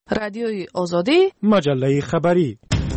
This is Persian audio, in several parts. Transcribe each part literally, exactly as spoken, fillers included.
رادیوی آزادی، مجله خبری.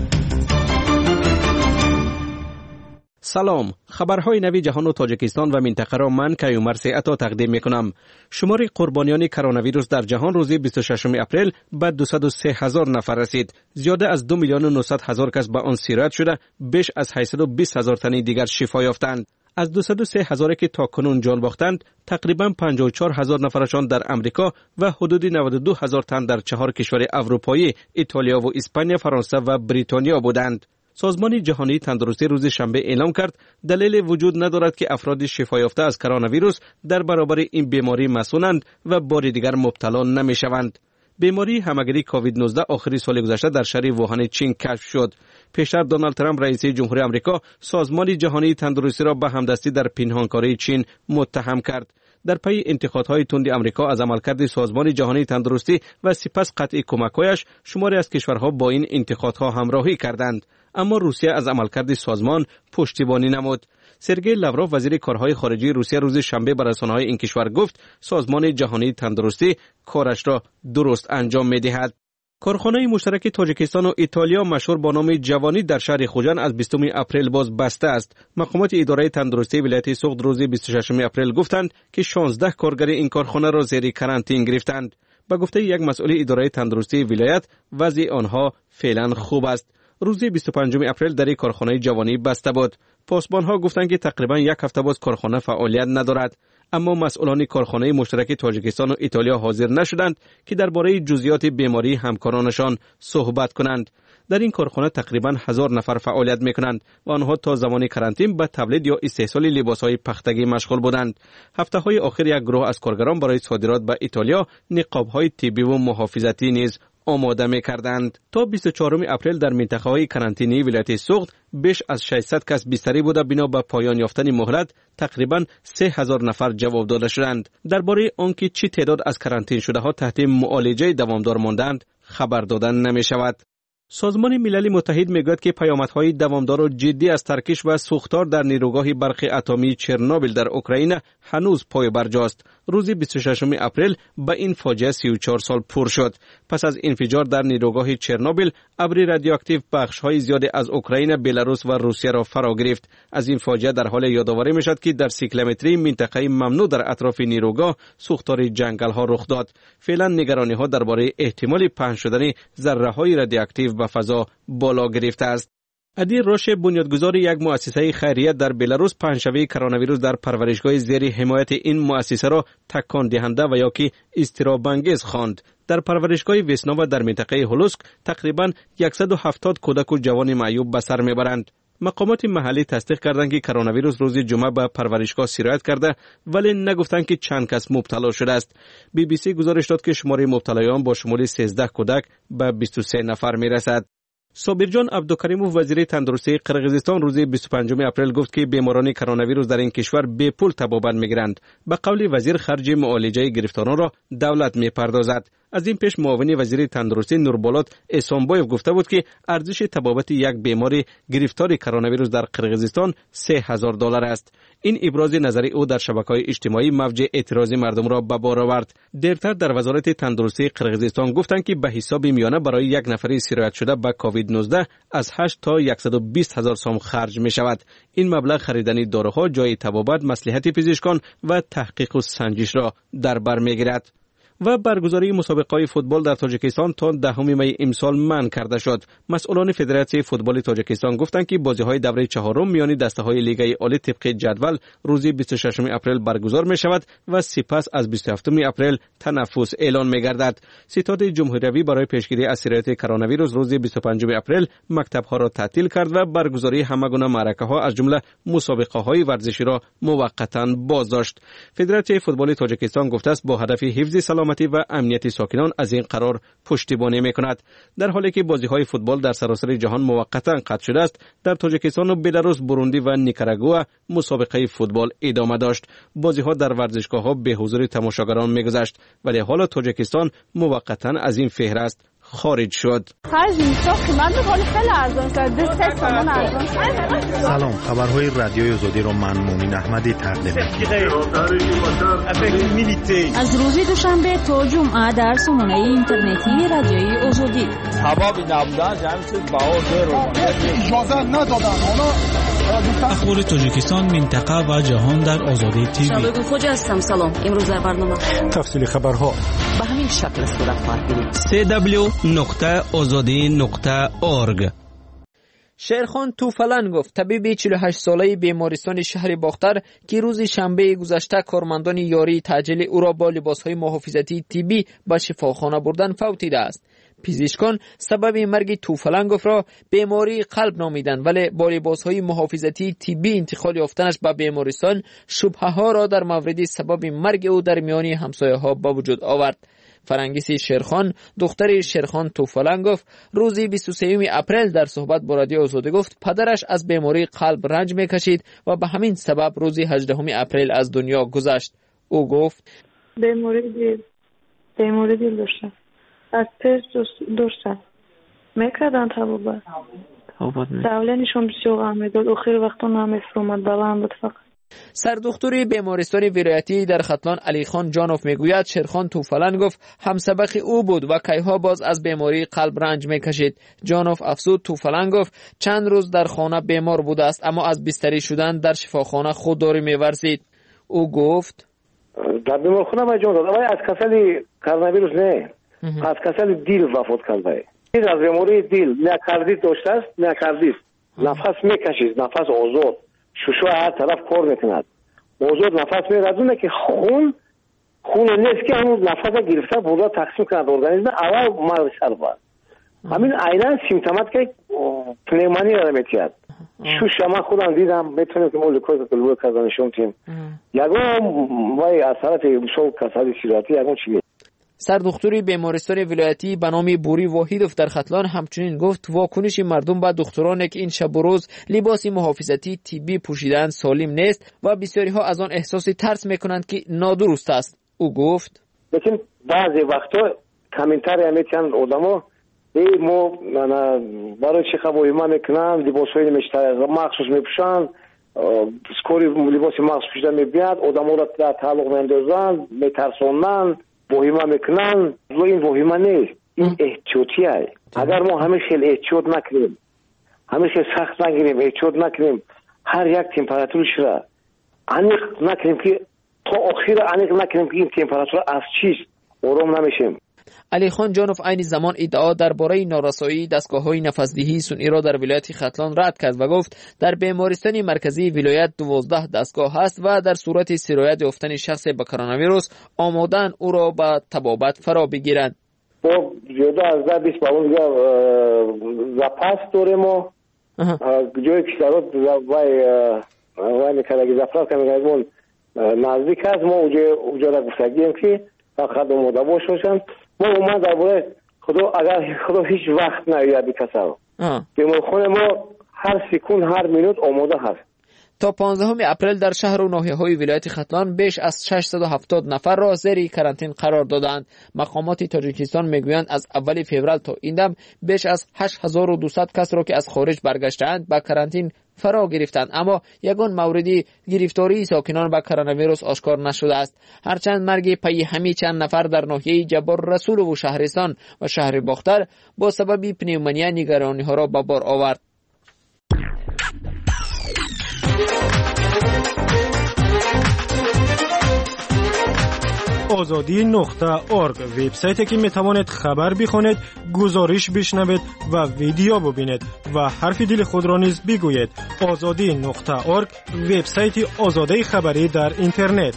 سلام، خبرهای نوی جهان و تاجیکستان و منطقه را من کیومرث عطا تقدیم میکنم. شمار قربانیان کرونا ویروس در جهان روز بیست و ششم اپریل به دویست و سه هزار نفر رسید. زیاده از دو میلیون و نهصد هزار کس به آن سیرت شده، بیش از هشتصد و بیست هزار تن دیگر شفا یافتند. از دویست و سه هزار که تاکنون جان باختند، تقریباً پنجاه و چهار هزار نفرشان در امریکا و حدود نود و دو هزار تن در چهار کشور اروپایی، ایتالیا و اسپانیا، فرانسه و بریتانیا بودند. سازمان جهانی تندرستی روز شنبه اعلام کرد دلیل وجود ندارد که افراد شفا یافته از کرونا ویروس در برابر این بیماری مسئولند و بار دیگر مبتلا نمیشوند. بیماری همگیری کووید نوزده آخری سال گذشته در شهر ووهان چین کشف شد. پیشتر دونالد ترامپ رئیس جمهوری آمریکا سازمان جهانی تندرستی را به همدستی در پنهانکاری چین متهم کرد. در پی انتقادهای تند آمریکا از عملکرد سازمان جهانی تندرستی و سپس قطع کمک‌هایش، شماری از کشورها با این انتقادها همراهی کردند. اما روسیه از عملکرد سازمان پشتیبانی نمود. سرگئی لاوروف وزیر کارهای خارجی روسیه روز شنبه به رسانه‌های این کشور گفت سازمان جهانی تندرستی کارش را درست انجام می‌دهد. کارخانه مشترک تاجیکستان و ایتالیا مشهور با نام جوانی در شهر خوجند از بیستم اپریل باز بسته است. مقامات اداره تندرستی ولایت سوخت روز بیست و ششم اپریل گفتند که شانزده کارگر این کارخانه را زیر کرانتین گرفتند. با گفته یک مسئول اداره تندرستی ولایت، وضع آنها فعلا خوب است. روز بیست و پنجم اپریل در کارخانه جوانی بسته بود. پاسبان‌ها گفتند که تقریبا یک هفته باز کارخانه فعالیت ندارد. اما مسئولان کارخانه مشترک تاجیکستان و ایتالیا حاضر نشدند که درباره جزئیات بیماری همکارانشان صحبت کنند. در این کارخانه تقریبا هزار نفر فعالیت میکنند و آنها تا زمان کرانتین به تولید یا استحصال لباسهای پختگی مشغول بودند. هفته‌های آخر یک گروه از کارگران برای صادرات به ایتالیا نقاب‌های طبی و محافظتی نیز آماده می‌کردند. تا بیست و چهارم اپریل در منطقه‌های کرانتینی ولایت سوخت بیش از ششصد کس بستری بوده. بنا به پایان یافتن مهلت تقریباً سه هزار نفر جواب داده شدند. درباره آنکه چه تعداد از کرانتین شده ها تحت معالجه دوامدار ماندند خبر دادن نمی‌شود. سازمان ملل متحد میگوید که پیامدهای دوامدار و جدی از ترکش و سوختار در نیروگاه برق اتمی چرنوبیل در اوکراین هنوز پای برجاست. روز بیست و ششم اپریل به این فاجعه سی و چهار سال پر شد. پس از انفجار در نیروگاه چرنوبیل، ابر رادیواکتیو بخش‌های زیادی از اوکراین، بلاروس و روسیه را فرا گرفت. از این فاجعه در حال یادآوری میشد که در سی کیلومتری منطقه ممنوع در اطراف نیروگاه سوختار جنگل‌ها رخ داد. فعلا نگرانی‌ها درباره احتمال پهن شدن ذره‌های رادیواکتیو به فضا بالا گرفته است. ادیر روش، بنیانگذار یک مؤسسه خیریه در بلاروس، پنجشنبه کرونا ویروس در پرورشگاه زیر حمایت این مؤسسه را تکان دهنده و یا که اضطراب انگیز خواند. در پرورشگاه وسناوا در منطقه هولوسک تقریباً صد و هفتاد کودک و جوان معیوب به سر میبرند. مقامات محلی تصدیق کردند که کرونا ویروس روز جمعه به پرورشگاه سرایت کرده، ولی نگفتند که چند کس مبتلا شده است. بی بی سی گزارش داد که شمار مبتلایان با شمول سیزده کودک به بیست و سه نفر میرسد. صابرجان عبدالکریموف وزیر تندرستی قرقیزستان روز بیست و پنجم اپریل گفت که بیماران کرونا ویروس در این کشور بی پول طبابت میگیرند. به قول وزیر، خرج معالجه گرفتاران را دولت میپردازد. از این پیش معاون وزیر تندرستی نوربولات احسانبایف گفته بود که ارزش طبابت یک بیمار گرفتار کرونا ویروس در قرقیزستان سه هزار دلار است. این ابراز نظر او در شبکه‌های اجتماعی موج اعتراض مردم را به بار آورد. دیرتر در وزارت تندرستی قرقیزستان گفتند که به حساب میانه برای یک نفر سیرایت شده به کووید نوزده از هشت تا صد و بیست هزار سوم خرج می شود. این مبلغ خریدن داروها، جای طبابت، مصلحت پزشکان و تحقیق و سنجش را در بر میگیرد. و برگزاری مسابقه‌های فوتبال در تاجیکستان تا دهم می امسال منع کرده شد. مسئولان فدراسیون فوتبال تاجیکستان گفتند که بازی‌های دوره چهارم میان دسته‌های لیگ عالی طبق جدول روز بیست و ششم اپریل برگزار می‌شود و سپس از بیست و هفتم اپریل تنفس اعلان می‌گردد. ستاد جمهوری برای پیشگیری از سرایت کرونا ویروس روز بیست و پنجم اپریل مکتب‌ها را تعطیل کرد و برگزاری همگونه معرکه‌ها از جمله مسابقه‌های ورزشی را موقتاً بازداشت. فدراسیون فوتبال تاجیکستان گفته است با هدف حفظ سلامتی و امنیت ساکنان از این قرار پشتیبانی می‌کند. در حالی که بازی‌های فوتبال در سراسر جهان موقتاً قطع شده است، در تاجیکستان و بلاروس، بوروندی و نیکاراگوآ مسابقه فوتبال ادامه داشت. بازی‌ها در ورزشگاه‌ها به حضور تماشاگران می‌گذشت، ولی حالا تاجیکستان موقتاً از این فهرست خارج شد. سلام، خبرهای رادیوی آزادی رو من مومن احمدی تقدیم می‌کنم. از روز دوشنبه تا جمعه در سامانه اینترنتی رادیوی آزادی. اجازه ندادن حالا اخبار تاجیکستان، منطقه و جهان در آزادی تیوی. شبکه خوج هستم. سلام. امروز در برنامه تفصیل خبرها به همین شکل صورت خواهد گرفت. سی دبلیو نقطه آزادی نقطه اورگ. شیرخان توفلان گفت طبیب چهل و هشت ساله بیمارستان شهر باختر که روز شنبه گذشته کارمندان یاری تعجیل او را با لباسهای محافظتی طبی به شفاخانه بردن فوتیده است. پزشکان سبب مرگ توفلنگوف را بیماری قلب نامیدند، ولی با لباسهای محافظتی طبی انتقال یافتنش به بیمارستان شبهه ها را در مورد سبب مرگ او در میان همسایه ها به وجود آورد. فرنگیس شیرخان، دختر شیرخان توفلنگوف، روز بیست و سوم اپریل در صحبت با رادیو آزادی گفت پدرش از بیماری قلب رنج میکشید و به همین سبب روز هجدهم اپریل از دنیا گذشت. او گفت بیماری دل بیماری دل داشتم. از پس داشتم میکردن تبابت دولنشون بسیار غم میداد و خیلی وقتا نمیفرمد بلند بود. فقط سردختوری بیمارستان ولایتی در ختلان علی خان جانوف میگوید شیرخان توفلنگوف همسبق او بود و کیها باز از بیماری قلب رنج میکشید. جانوف افزود توفلنگوف چند روز در خانه بیمار بوده است، اما از بستری شدن در شفاخانه خودداری میورزید. او گفت در بیمارخانه ما جان داد، ولی از کسل کرونا ویروس نه، از کسل دیل وفات کرده. این از بیماری دیل نه کاردیت داشته است نه کاردیت، نفس میکشید، نفس آزاد، ششو هر طرف کار میکند، آزاد نفس میرزونه که خون خون نیست که همون نفس گرفته بودا تقسیم کند ارگانیسم اول مرد سر بود. همین عیناً سیمتومات که پنیمانی را میتید. شش ما خودم دیدم، میتونم که مولکول قلبی کردنشون تیم یگام وای از طرف شو کسادی سیراتی یگام چیه. سردختوری بیمارستان ولایتی به نام بوری واحدوف در ختلان همچنین گفت واکنش مردم به دکترانی که این شب و روز لباس محافظتی طبی پوشیدن سالم نیست و بسیاری ها از آن احساس ترس میکنند که نادرست است. او گفت لیکن بعضی وقتا کامنتاری میتونن آدمو ای مو برای چه خبری ما میکنن لباسای مشتری مخصوص میپوشن، سکوری لباس مخصوص پوشیدن میبیاد، آدمو را در تعلق میندازن، میترسونن، وهیمه میکنن. و این وهیمه نیست، این احتیاطیه. اگر ما همه خیلی احتیاط نکنیم، همه خیلی سخت نگیریم، احتیاط نکنیم، هر یک تمپراتورش را انیق نکنیم که تا آخر انیق نکنیم که این تمپراتور از چیست، آرام نمیشیم. علی خان جانوف عین زمان ادعا درباره نارسایی دستگاه‌های نفس‌دهی سنئی را در ولایت ختلان رد کرد و گفت در بیمارستان مرکزی ولایت دوازده دستگاه است و در صورت سرایت یافتن شخص با کرونا ویروس آمادن او را به طبابت فرا بگیرند. با جدا از ده بیست باون دیگه زپاس داریم و جای کشتارات وای وای نکردگی زفرات که میگه نزدیک هست. ما اونجا را گفتگیم که فقط آماده باش باشن. ما اومد درباره خدا اگر خدا هیچ وقت نیاد بکسر بیمارخانه ما هر سکون هر منوت آماده هست. تا پانزدهم اپریل در شهر و ناحیه‌های ولایت ختلان بیش از ششصد و هفتاد نفر را زیر کرانتین قرار دادند. مقامات تاجیکستان میگویند از اول فوریه تا این دم بیش از هشت هزار و دویست کس را که از خارج برگشتند با کرانتین فرا گرفتند، اما یگان موردی گرفتاری ساکنان با کرونا ویروس آشکار نشده است. هرچند مرگ پی همی چند نفر در ناحیه جبار رسول و شهرستان و شهر باختر با سبب پنیمونیا نگرانی ها را به بار آورد. آزادی نقطه اورگ وبسایتی که میتوانید خبر بخونید، گزارش بشنوید و ویدیو ببینید و حرف دل خود را نیز بگویید. آزادی نقطه اورگ وبسایت آزادی خبری در اینترنت.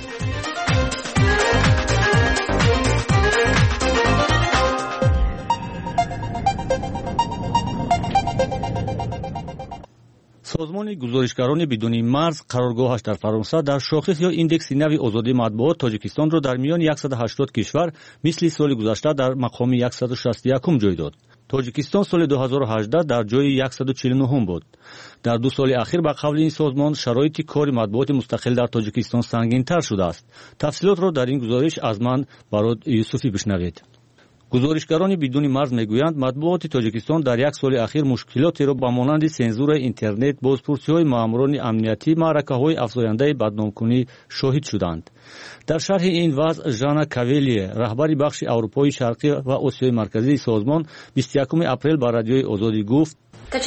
سازمان گزارشگران بدون مرز قرارگاهش در فرانسه در شاخص یا ایندکس نوی آزادی مطبوعات تاجیکستان را در میان صد و هشتاد کشور مثل سال گذشته در مقام صد و شصت و یک جای داد. تاجیکستان سال دو هزار و هجده در جای صد و چهل و نه بود. در دو سال اخیر با قبل این سازمان شرایط کار مطبوعات مستقل در تاجیکستان سنگین تر شده است. تفصیلات را در این گزارش از من برای یوسفی بشنوید. гузоришгарони бидуни марз мегӯянд матбуоти тоҷикистон дар як соли ахир мушкилотеро ба монанди сензураи интернет, бозпурсиҳои маъмурони амнияти, маъракаҳои афзояндаи бадномкунӣ шоҳид шуданд. дар шарҳи ин вазъ Жанна Кавелие, раҳбари бахши Аврупои Шарқӣ ва Осиёи Марказии созмон бисту якуми апрел ба радиои Озодӣ гуфт: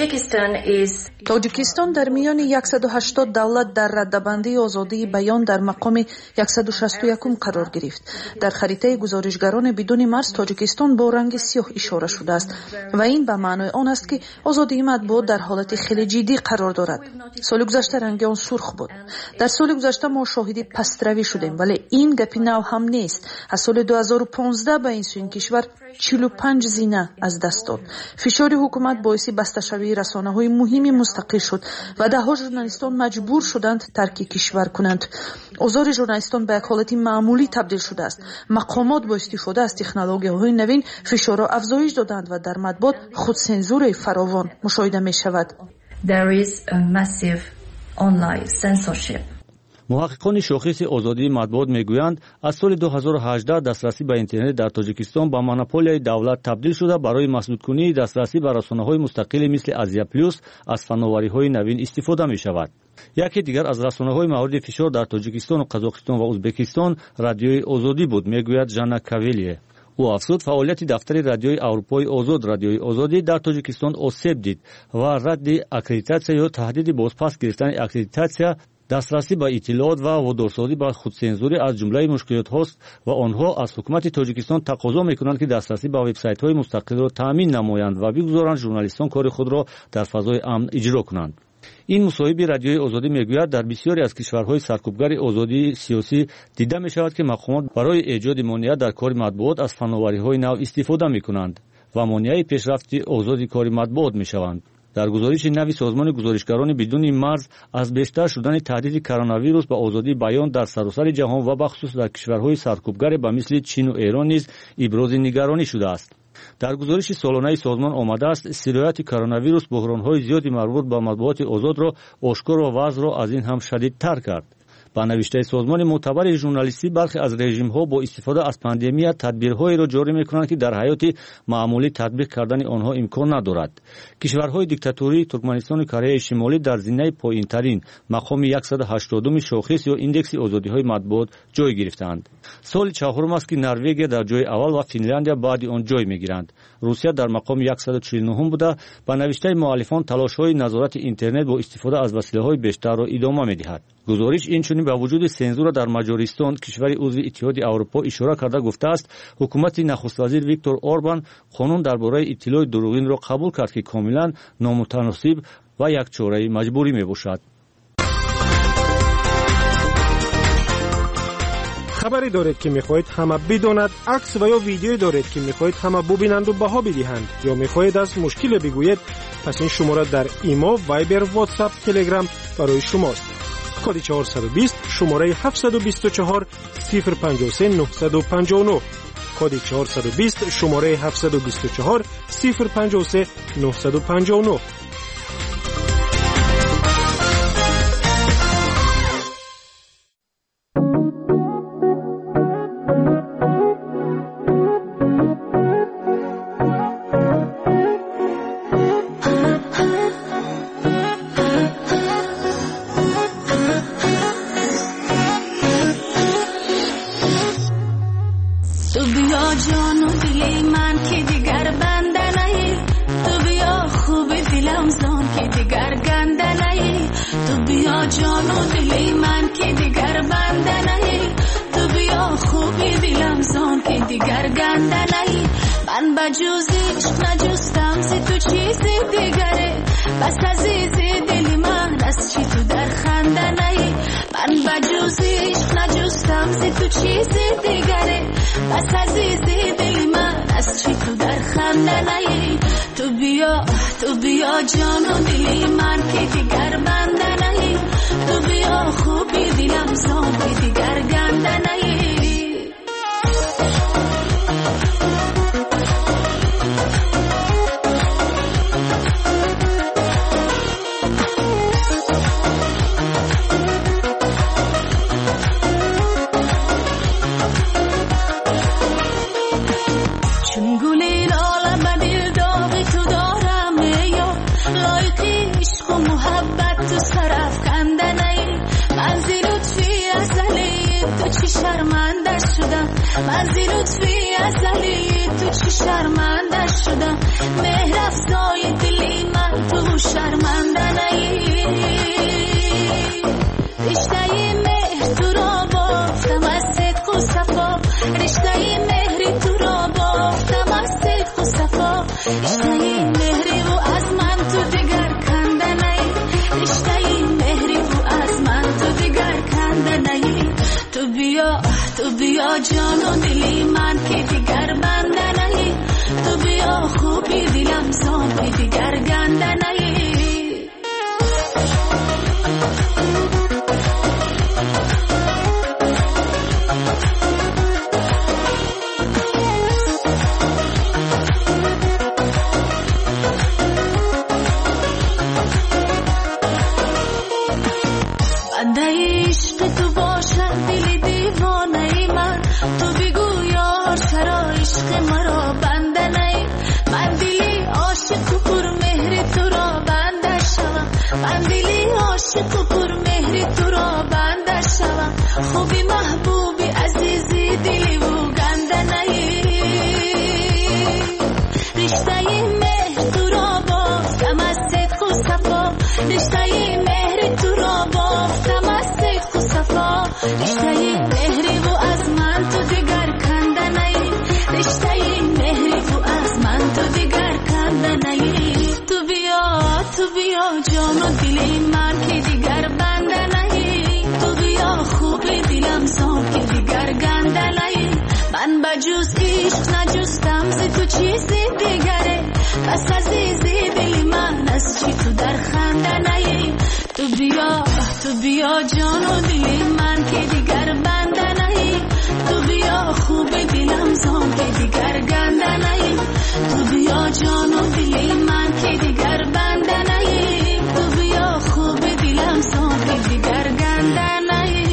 тоҷикистон дар миёни яксаду ҳаштод давлат дар раддабандии озодии баён дар мақоми яксаду шасту якум қарор гирифт. дар харитаи гузоришгарони бидуни марз тоҷикистон бо ранги сиёҳ ишора шудааст ва ин ба маънои он аст ки озодии матбуот дар ҳолати хеле ҷиддӣ қарор дорад. соли гузашта ранги он сурх буд. дар соли гузашта мо шоҳиди пастравӣ шудем, вале ин гапи нав ҳам нест. аз соли дуҳазору понздаҳ ба ин сӯин кишвар чилу панҷ зина аз даст дод. фишори ҳукумат боиси басташавии расонаҳои муҳими мустақил шуд ва даҳҳо журналистон маҷбур шуданд тарки кишвар кунанд. озори журналистон ба як ҳолати маъмулӣ табдил шудааст. мақомот бо истифода аз технологияҳои навин фишорро афзоиш доданд ва дар матбуот худсензураи фаровон мушоҳида мешавад. There is a massive online censorship. муҳаққиқони шохиси озодии матбуот мегӯянд, аз соли дуҳазору ҳаждаҳ дастрасӣ ба интернет дар тоҷикистон ба монополияи давлат табдил шуда, барои маҳдудкунии дастрасӣ ба расонаҳои мустақилӣ мисли Азия плюс аз фанновариҳои навин истифода мешавад. яке дигар аз расонаҳои мавриди фишор дар тоҷикистону қазоқистон ва узбекистон радиои Озодӣ буд, мегӯяд Жанна Кавелие. ӯ афзуд, фаъолияти дафтари радиои Аврупои Озод радиои Озодӣ дар тоҷикистон осеб дид ва радди аккредитатсия ё таҳдиди бозпас гирифтани аккредитатсия, дастрасӣ ба иттилоот ва водорсозӣ ба худсензурӣ аз ҷумлаи мушкилотҳост ва онҳо аз ҳукумати Тоҷикистон тақозо мекунанд ки дастрасӣ ба вебсайтҳои мустақилро таъмин намоянд ва бигузоранд журналистон кори худро дар фазои амн иҷро кунанд. ин мусоҳиби радиои Озодӣ мегӯяд, дар бисёре аз кишварҳои саркӯбгари озодии сиёсӣ дида мешавад ки мақомот барои эҷоди монеа дар кори матбуот аз фанновариҳои нав истифода мекунанд ва монеаи пешрафти озоди кори матбуот мешаванд. дар гузориши нави созмони гузоришгарони бидуни марз аз бештар шудани таҳдиди коронавирус ба озодии баён дар саросари ҷаҳон ва бахусус дар кишварҳои саркӯбгаре ба мисли Чину Эрон низ ибрози нигаронӣ шудааст. дар гузориши солонаи созмон омадааст, сирояти коронавирус буҳронҳои зиёди марбут ба матбуоти озодро ошкор ва вазъро аз ин ҳам шадидтар кард. ба навиштаи созмони мӯътабари журналистӣ, бархе аз режимҳо бо истифода аз пандемия тадбирҳоеро ҷорӣ мекунанд ки дар ҳаёти маъмулӣ татбиқ кардани онҳо имкон надорад. кишварҳои диктатурии Туркманистону Кореяи Шимолӣ дар зинаи поинтарин мақоми яксаду ҳаштодуми шохис ё индекси озодиҳои матбуот ҷой гирифтаанд. соли чаҳорум аст ки Норвегия дар ҷои аввал ва Финляндия баъди он ҷой мегиранд. русия дар мақоми яксаду чилу нӯҳум буда, ба навиштаи муаллифон талошҳои назорати интернет бо истифода аз василаҳои бештарро идома медиҳад. гузориш инчунин ба вуҷуди сензура дар Маҷористон, кишвари узви Иттиҳоди Аврупо, ишора карда гуфтааст, ҳукумати нахуствазир Виктор Орбан қонун дар бораи иттилои дуруғинро қабул кард, ки комилан номутаносиб ва якчораи маҷбурӣ мебошад. хабаре доред ки мехоҳед ҳама бидонад, акс ва ё видеое доред ки мехоҳед ҳама бубинанду баҳо бидиҳанд ё мехоҳед аз мушкиле бигӯед, пас ин шумора дар имо, вайбер, ватсап, телеграм барои шумост. коди чаҳорсаду бист шумораи ҳафтсаду бисту чаҳор сифр панҷоҳ се нуҳсаду панҷоҳ нӯҳ, коди чаҳорсаду бист шумораи ҳафтсаду бисту чаҳор сифр панҷоҳ се нуҳсаду панҷоҳ нӯҳ. چون من زی لطفی ازلی تو چی شرمنده شدم مهر افزای دلی من تو شرمنده نی رشته مهر تو را بافتم از صدق و صفا رشته مهر تو را بافتم از صدق و صفا رشته مهری و از من تو دیگر کنده نی رشته مهری و از من تو دیگر کنده نی تو بیا تو بیا جان و دلی من که دیگر بنده نی تو بیا خوبی دلم زان که دیگر گنده نی خوبی محبوبی عزیزی دلی و گنده نی رشته مهر تو را بافتم از صدق و صفا رشته مهر تو را بافتم از صدق و صفا رشته مهری و از من تو دیگر کنده نی رشته مهری و از من تو دیگر کنده نی تو بیا تو بیا جان و دلی من که دیگر بنده نی تو بیا خوبی دلم زان که دیگر گنده نی من بجز عشق نجستم ز تو چیزی دیگره پس عزیزی دلی من از چی تو در خنده نی تو بیا تو بیا جان و دلی من که دیگر بنده نی تو بیا خوبی دلم زان که دیگر گنده نی تو بیا جان و دلی من که دیگر بنده نی تو بیا خوبی دلم زان که دیگر گنده نی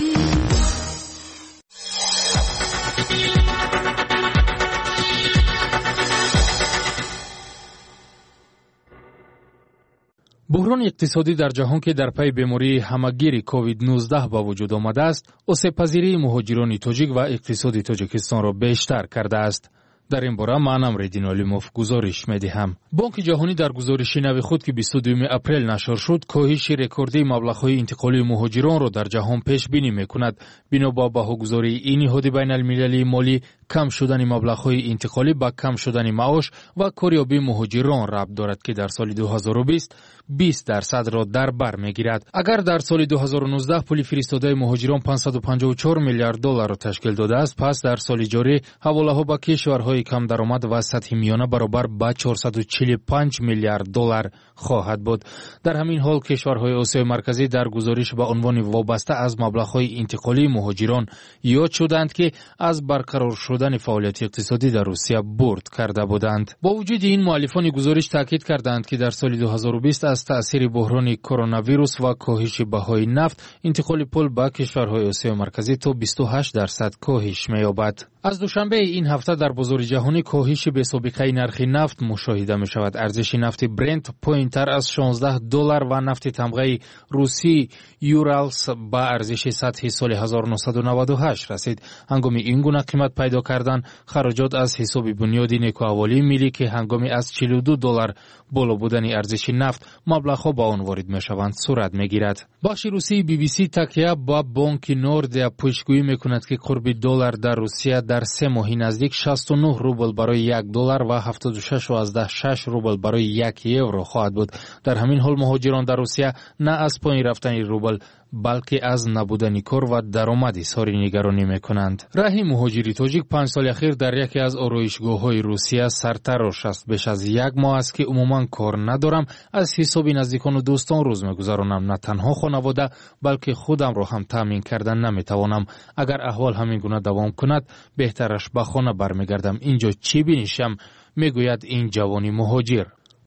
بحران اقتصادی در جهان که در پی بیماری همگیر کووید نوزده با وجود آمده است، آسیب‌پذیری مهاجران تاجیک و اقتصاد تاجیکستان را بیشتر کرده است. در این باره من امردین علیموف گزارش می‌دهم. بانک جهانی در گزارش نو خود که بیست و دوم اپریل نشر شد، کاهش رکوردی مبلغ‌های انتقالی مهاجران را در جهان پیش بینی می‌کند. بنا به بهاگذاری این نهاد بین‌المللی مالی، کم شدن مبلغ‌های انتقالی با کم شدن معاش و کاریابی مهاجران ربط دارد که در سال دو هزار و بیست بیست درصد را در بر می‌گیرد. اگر در سال دو هزار و نوزده پول فرستاده مهاجران پانصد و پنجاه و چهار میلیارد دلار را تشکیل داده است، پس در سال جاری حواله‌ها به کشورهای کم درآمد و سطح میانه برابر با چهارصد و چهل و پنج میلیارد دلار خواهد بود. در همین حال کشورهای آسیای مرکزی در گزارش با عنوان وابسته از مبلغ‌های انتقالی مهاجران یاد شدند که از برقرار شدن فعالیت اقتصادی در روسیه برد کرده بودند. با وجود این، مؤلفان گزارش تاکید کردند که در سال دو هزار و بیست از تأثیر بحران کرونا ویروس و کاهش بهای نفت، انتقال پول به کشورهای آسیای مرکزی تا بیست و هشت درصد کاهش می‌یابد. از دوشنبه این هفته در بازار جهانی کاهش بی‌سابقه نرخ نفت مشاهده می شود. ارزش نفت برنت پایین‌تر از شانزده دلار و نفت تمغه روسی یورالس با ارزش سطح سال هزار و نهصد و نود و هشت رسید. هنگام این گونه قیمت پیدا کردن، خراجات از حساب بنیادی نیکوحوالی ملی که هنگام از چهل و دو دلار بالا بودن ارزش نفت مبلغ‌ها با آن وارد می‌شوند صورت می‌گیرد. بخش روسی بی بی سی تکیه با بانک نوردیا پیشگویی می‌کند که قرب دلار در روسیه در سه ماهی نزدیک شصت و نه روبل برای یک دلار و هفتاد و شش و شش روبل برای یک یورو خواهد بود. در همین حال مهاجران در روسیه نه از پایین رفتن روبل بلکه از نبودن کار و درآمد اظهار نگرانی میکنند. راه مهاجری تاجیک پنج سال اخیر در یکی از آرایشگاه‌های روسیه سرتراش است. بیش از یک ماه است که عموما کار ندارم، از حساب نزدیکان و دوستان روز میگذرانم. نه تنها خانواده بلکه خودم را هم تامین کردن نمیتوانم. اگر احوال همین گونه دوام کند بهترش به خانه برمیگردم. اینجا چی بینیشم؟ میگوید این جوانی مهاجر.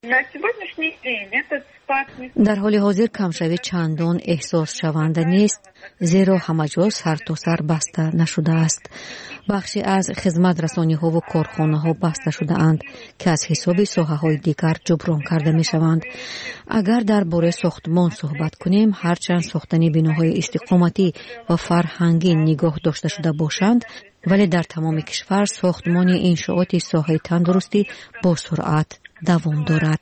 در حال حاضر کمشوی چندان احساس شونده نیست، زیرا همه جا سر تا سر بسته نشده است. بخشی از خدمت رسانی ها و کارخانه ها بسته شده اند که از حساب ساحه های دیگر جبران کرده می شوند. اگر در باره ساختمان صحبت کنیم، هرچند ساختن بناهای استقامتی و فرهنگی نگاه داشته شده باشند، ولی در تمام کشور ساختمان انشاءات ساحه تندرستی با سرعت دوام دارد.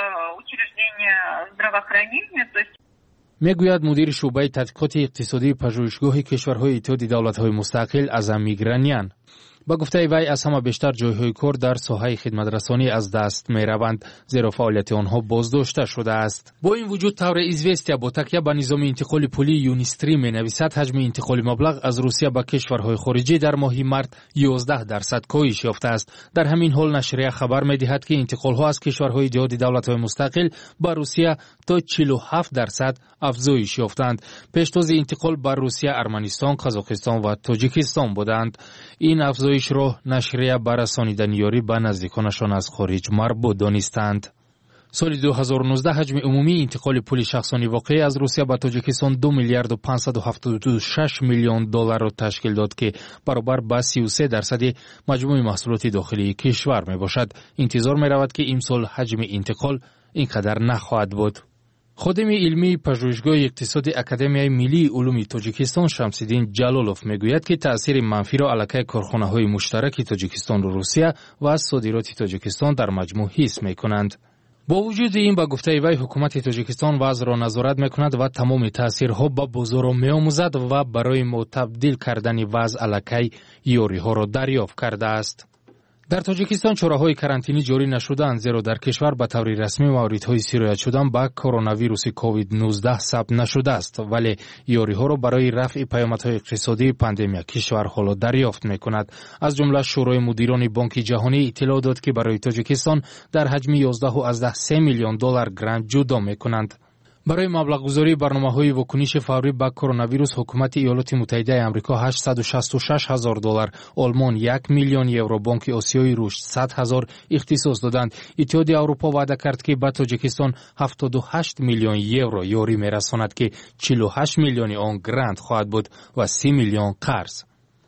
میگوید مدیر شعبه تحقیقات اقتصادی پژوهشگاه کشورهای اتحادیه دولت‌های مستقل اعظم میگرانیان. با گفته وی از همه بیشتر جایهای کار در ساحه خدمترسانی از دست میروند، زیرا فعالیت آنها بازداشته شده است. با این وجود طور ایزوستیا با تکیه به نظام انتقال پولی یونیستری مینویسد حجم انتقال مبلغ از روسیه به کشورهای خارجی در ماه مارت یازده درصد کاهش یافته است. در همین حال نشریه خبر میدهد که انتقالها از کشورهای اتحادیه دولت‌های مستقل به روسیه تا چهل و هفت درصد افزایش یافتند. پیشتاز انتقال به روسیه ارمنستان، قزاقستان و تاجیکستان بودند. این افزایش را نشریه به رسانیدن یاری به نزدیکانشان از خارج مربوط دانستند. سال دو هزار و نوزده حجم عمومی انتقال پول شخصانی واقعی از روسیه به تاجیکستان دو میلیارد و پانصد و هفتاد و شش میلیون دلار را تشکیل داد که برابر با سی و سه درصد مجموع محصولات داخلی کشور می باشد. انتظار می رود که امسال حجم انتقال اینقدر نخواهد بود. خادم علمی پژوهشگاه اقتصادی اکادمیای ملی علوم تاجیکستان شمس‌الدین جلالوف میگوید که تأثیر منفی را علیه کارخانه‌های مشترک تاجیکستان و روسیه و از صادرات تاجیکستان در مجموع حس می‌کنند. با وجود این با گفته وی حکومت تاجیکستان وضع را نظارت می‌کند و تمام تأثیرها به بازار می‌آموزد و برای تبدیل کردن وضع علیه یاری‌ها را دریافت کرده است. در تاجیکستان چاره‌های کرانتینی جاری نشده‌اند، زیرا در کشور به طور رسمی موردهای سیرایت شدن با کرونا ویروس کووید نوزده ثبت نشده است، ولی یاری‌ها را برای رفع پیامدهای اقتصادی پاندمی کشور حالا دریافت می‌کند. از جمله شورای مدیران بانک جهانی اطلاع داد که برای تاجیکستان در حجم یازده و از ده سه میلیون دلار گرانت جدا می‌کنند. برای مبلغ گذاری برنامه‌های واکنش فوری به کرونا ویروس حکومت ایالات متحده آمریکا هشتصد و شصت و شش هزار دلار، آلمان یک میلیون یورو، بانک آسیای رشد صد هزار اختصاص دادند. اتحادیه اروپا وعده کرد که به تاجیکستان هفتاد و هشت میلیون یورو یاری می‌رساند که چهل و هشت میلیون آن گرانت خواهد بود و سی میلیون قرض.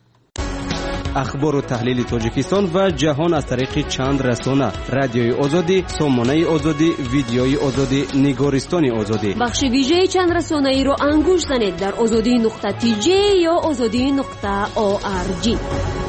اخبار و تحلیل تاجیکستان و جهان از طریق چند رسانه: رادیوی آزادی، سامانه آزادی، ویدیوی آزادی، نگارستان آزادی. بخش ویژه چند رسانه ای رو انگوش زنید در آزادی نقطه تی جی یا آزادی نقطه او آر جی.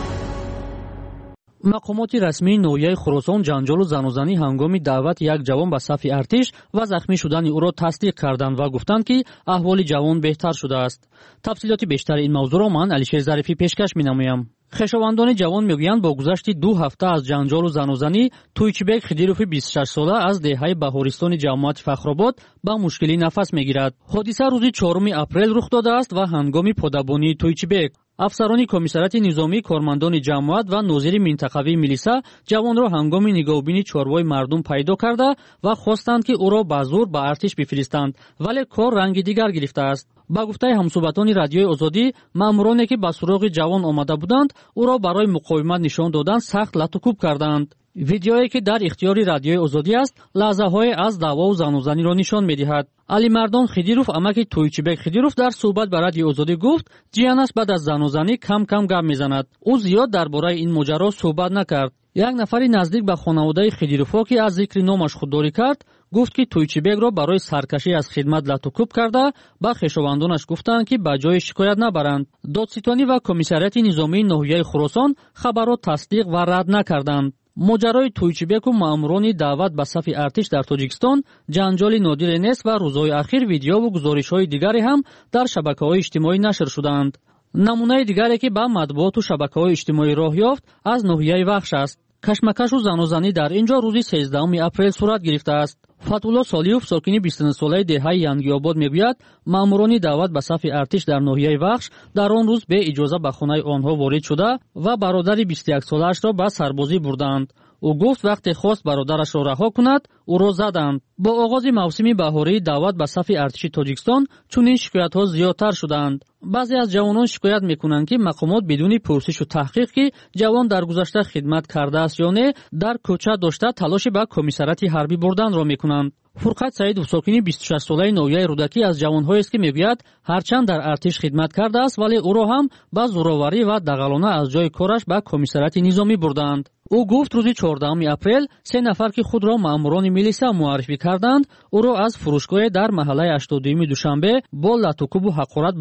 مقامات رسمی ناحیه خراسان جنجال و زن و زنی هنگام دعوت یک جوان به صف ارتش و زخمی شدن او را تصدیق کردند و گفتند که احوال جوان بهتر شده است. تفصیلات بیشتر این موضوع را من علیشیر ظریفی پیشکش می‌نمایم. خویشاوندان جوان میگویند با گذشت دو هفته از جنجال و زن و زنی تویچبک خدیروف بیست و شش ساله از دهه بهارستان جماعت فخرآباد با مشکلی نفس میگیرد. حادثه روز چهارم اپریل رخ داده است و هنگام پدابانی تویچبک افسران کمیسریات نظامی، کارمندان جماعت و ناظر منطقوی میلیسا جوان را هنگام نگاهبینی چهاربای مردم پیدا کرده و خواستند که او را به زور به ارتش بفرستند، ولی کار رنگ دیگر گرفته است. با گفته همصحبتان رادیوی آزادی، مامورانی که به سراغ جوان آمده بودند او را برای مقاومت نشان دادن سخت لطوکوب کردند. ویدیویی که در اختیار رادیوی آزادی است لحظه‌های از دعوا و زن و زنی را نشان می‌دهد. علی مردان خدیروف امک تویچبک خدیروف در صحبت با رادیوی آزادی گفت جیانش بعد از زن و زنی کم کم گپ می‌زند. او زیاد درباره این ماجرا صحبت نکرد. یک نفر نزدیک به خانواده خدیروفا که از ذکر نامش خودداری کرد گفت که تویچبک را برای سرکشی از خدمت لطوکوب کرده با خویشاوندانش گفتند که به جای شکایت نبرند. دادستانی و کمیسریات نظامی ناحیه خراسان خبر را تصدیق و رد نکردند. ماجرای تویچبک و ماموران دعوت به صف ارتش در تاجیکستان جنجال نادر نیست و روزهای اخیر ویدیو و گزارش‌های دیگری هم در شبکه‌های اجتماعی نشر شدند. نمونه دیگری که به مطبوعات و شبکه‌های اجتماعی راه یافت از ناحیه وخش است. کشمکش و زن و زنی در اینجا روز سیزدهم اپریل صورت گرفته است. فتح‌الله صالحوف ساکن بیست و نه ساله دهه ینگی‌آباد میگوید ماموران دعوت به صف ارتش در ناحیه وخش در آن روز به اجازه به خانه آنها وارد شده و برادر بیست و یک ساله‌اش را به سربازی بردند. او گفت وقتی خواست برادرش را رها کند او را زدند. با آغاز موسم بهاری دعوت به صف ارتش تاجیکستان چنین شکایت‌ها زیادتر شدند. بعضی از جوانان شکایت میکنند که مقامات بدون پرسش و تحقیق که جوان در گذشته خدمت کرده است یا نه در کوچه داشته تلاش به کمیسریات حربی بردن را میکنند. فرقت سعید ساکن بیست و شش ساله ناحیه رودکی از جوانهایی است که میگوید هرچند در ارتش خدمت کرده است ولی او را هم با زوراوری و دغلانه از جای کارش به کمیسریات نظامی بردند. او گفت روز چهاردهم اپریل سه نفر که خود را ماموران میلیسا معرفی کردند او را از فروشگاه در محله هشتاد و دو دوشنبه با لطوکوب و حقارت به کمیسریات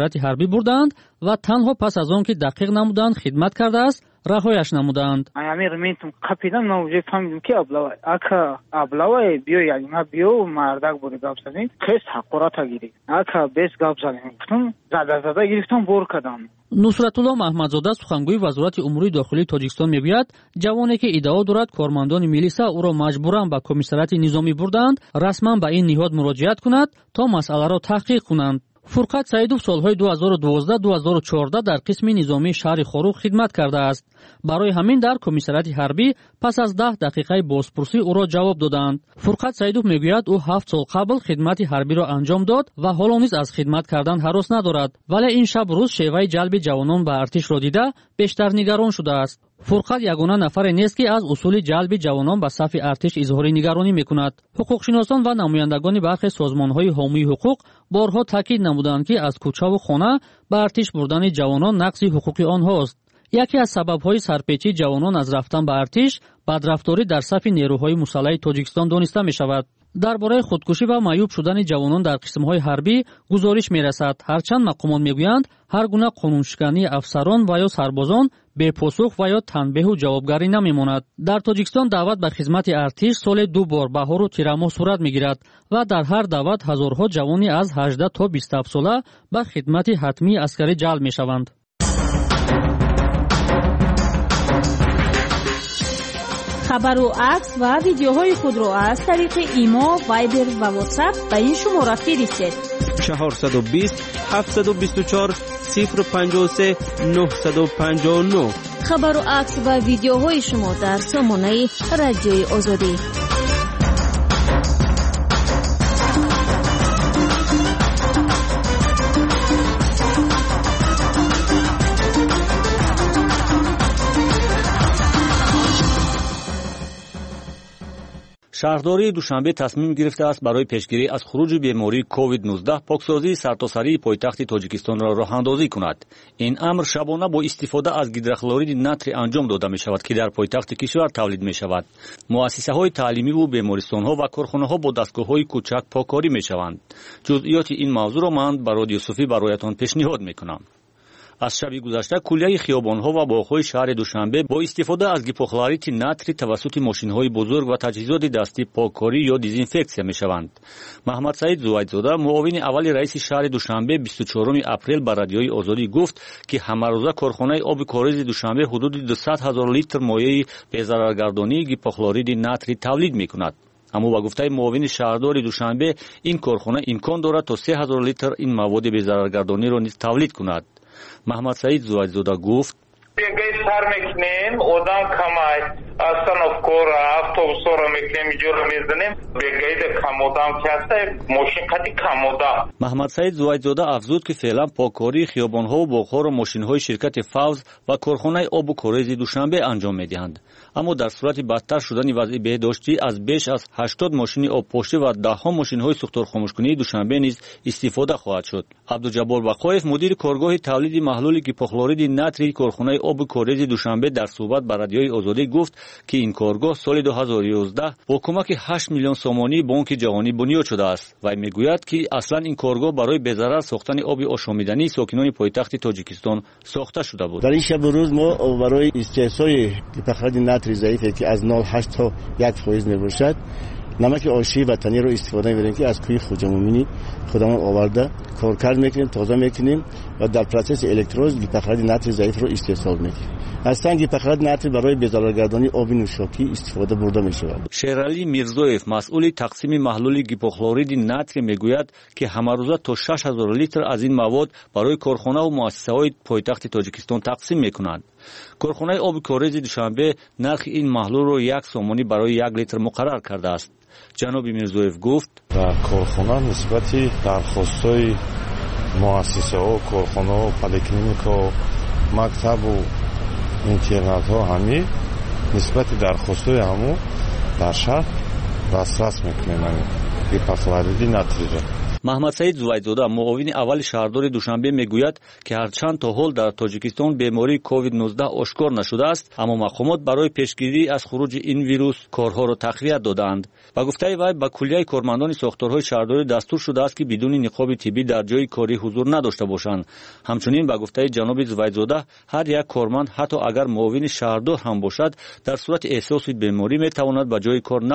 комиссариати ҳарбӣ бурданд ва танҳо пас аз он ки дақиқ намуданд хидмат кардааст раҳояш намуданд. Амир ментум капитан навже фамилим ки аблавай ака аблавай биё як ма биё мардак буди гапзанем хест ҳақората гирифт ака бес гапзанем гуфтам зада зада гирифтам бор кардам. нусратулло маҳмадзода сухангӯи вазорати умури дохилии тоҷикистон мегӯяд ҷавоне ки иддао дорад кормандони милиса ӯро маҷбуран ба комиссариати низомӣ бурданд расман ба ин ниҳод муроҷиат кунад то масъаларо таҳқиқ кунанд. фурқат саидов солҳои ду ҳазору дувоздаҳ ду ҳазору чордаҳ дар қисми низомии шаҳри хорух хидмат кардааст. барои ҳамин дар комиссариати ҳарбӣ пас аз даҳ дақиқаи бозпурсӣ ӯро ҷавоб доданд. фурқат саидов мегӯяд ӯ ҳафт сол қабл хидмати ҳарбиро анҷом дод ва ҳоло низ аз хидмат кардан ҳарос надорад, вале ин шаб рӯз шеваи ҷалби ҷавонон ба артишро дида бештар нигарон шудааст. фурқат ягона нафаре нест ки аз усули ҷалби ҷавонон ба сафи артиш изҳори нигаронӣ мекунад. ҳуқуқшиносон ва намояндагони бархе созмонҳои ҳомии ҳуқуқ борҳо таъкид намуданд ки аз кӯчаву хона ба артиш бурдани ҷавонон нақси ҳуқуқи онҳост. яке аз сабабҳои сарпечии ҷавонон аз рафтан ба артиш бадрафторӣ дар сафи нерӯҳои мусаллаҳи тоҷикистон дониста мешавад. дар бораи худкушӣ ва маъюб шудани ҷавонон дар қисмҳои ҳарбӣ гузориш мерасад, ҳарчанд мақомот мегӯянд ҳар гуна қонуншикании афсарон ва ё сарбозон бепосух ва ё танбеҳу ҷавобгарӣ намемонад. дар тоҷикистон даъват ба хизмати артиш соли ду бор баҳору тирамоҳ сурат мегирад ва дар ҳар даъват ҳазорҳо ҷавони аз ҳаждаҳ то бисту ҳафт сола ба хидмати ҳатмии аскарӣ ҷалб мешаванд. хабару акс ва видеоҳои худро аз тариқи имо, вайбер ва ватсап ба ин шумора фиристед. чаҳорсаду бист ҳафтсаду бисту чор сифр панҷоҳ се нӯҳсаду панҷоҳ و نه. хабару акс ва видеоҳои шумо дар сомонаи радиои озодӣ. шаҳрдории душанбе тасмим гирифтааст барои пешгирӣ аз хуруҷи бемории ковид нуздаҳ поксозии сартосарии пойтахти тоҷикистонро роҳандозӣ кунад. ин амр шабона бо истифода аз гидрохлориди натри анҷом дода мешавад, ки дар пойтахти кишвар тавлид мешавад. муассисаҳои таълимиву бемористонҳо ва корхонаҳо бо дастгоҳҳои кӯчак покорӣ мешаванд. ҷузъиёти ин мавзӯъро ман барои Юсуфӣ бароятон пешниҳод мекунам. аз шаби гузашта кулияи хиёбонҳо ва боғҳои шаҳри душанбе бо истифода аз гипохлорити натри тавассути мошинҳои бузург ва таҷҳизоти дастӣ покорӣ ё дезинфексия мешаванд. маҳмадсаид зувайдзода муовини аввали раиси шаҳри душанбе бисту чорум апрел ба радиои озодӣ гуфт, ки ҳамарӯза корхонаи оби коризи душанбе ҳудуди дусад ҳазор литр моеи безараргардонии гипохлориди натри тавлид мекунад. аммо ба гуфтаи муовини шаҳрдори душанбе ин корхона имкон дорад то се ҳазор литр ин маводи безараргардониро низ тавлид кунад. маҳмадсаид зувайдзода гуфт: бегаи сар мекунем, одам камай, остановкор автобусоро мекунем, иҷоро мезанем, бегаида камодам каста, мошин қади камода. маҳмадсаид зувайдзода афзуд, ки феълан покории хиёбонҳову боғҳоро мошинҳои ширкати Фавз ва корхонаи обу коризи Душанбе анҷом медиҳанд. аммо дар сурати бадтар шудани вазъи беҳдоштӣ аз беш аз ҳаштод мошини обпоштӣ ва даҳҳо мошинҳои сӯхторхомӯшкунии Душанбе низ истифода хоҳад шуд. абдуҷаббор бақоев, мудири коргоҳи тавлиди маҳлули гипохлориди натри корхонаи оби коризи Душанбе дар суҳбат ба радиои озодӣ гуфт, ки ин коргоҳ соли ду ҳазору ёздаҳ бо кӯмаки ҳашт миллион сомонии Бонки ҷаҳонӣ бунёд шудааст. вай мегӯяд, ки аслан ин коргоҳ барои безарар сохтани оби ошомидании сокинони пойтахти Тоҷикистон сохта шуда буд. дар ин шабу рӯз мо барои истеҳсоли гипохлориди натри заифе, ки аз нол ҳашт то як фоиз мебошад, намаки ошии ватаниро истифода мебарем, ки аз кӯи хуҷамумини худамон оварда коркард мекунем, тоза мекунем ва дар процесси электроз гипохлориди натри заифро истеҳсол мекунем. аслан гипохлориди натри барои безараргардонии оби нӯшокӣ истифода бурда мешавад. шералӣ мирзоев, масъули тақсими маҳлули гипохлориди натри мегӯяд, ки ҳамарӯза то шаш ҳазор литр аз ин мавод барои корхонаву муассисаҳои пойтахти Тоҷикистон тақсим мекунанд. корхонаи оби коризи Душанбе нархи ин маҳлулро як сомонӣ барои як литр муқаррар кардааст. ҷаноби мирзоев гуфт: дар корхона нисбати дархостҳои муассисаҳо, корхонаҳо, поликлиникаҳо, мактабу интернатҳо ҳамӣ нисбати дархостҳои ҳамон дар шаҳр дастрас мекунем гипохлориди натриро. маҳмад саид зувайдзода муовини аввали шаҳрдори душанбе мегӯяд ки ҳарчанд то ҳол дар тоҷикистон бемории ковид нуздаҳ ошкор нашудааст, аммо мақомот барои пешгирӣ аз хуруҷи ин вирус корҳоро тақвият додаанд. ба гуфтаи вай ба куллияи кормандони сохторҳои шаҳрдорӣ дастур шудааст ки бидуни ниқоби тиббӣ дар ҷои корӣ ҳузур надошта бошанд. ҳамчунин ба гуфтаи ҷаноби зувайдзода ҳар як корманд ҳатто агар муовини шаҳрдор ҳам бошад дар сурати эҳсоси беморӣ метавонад ба ҷои кор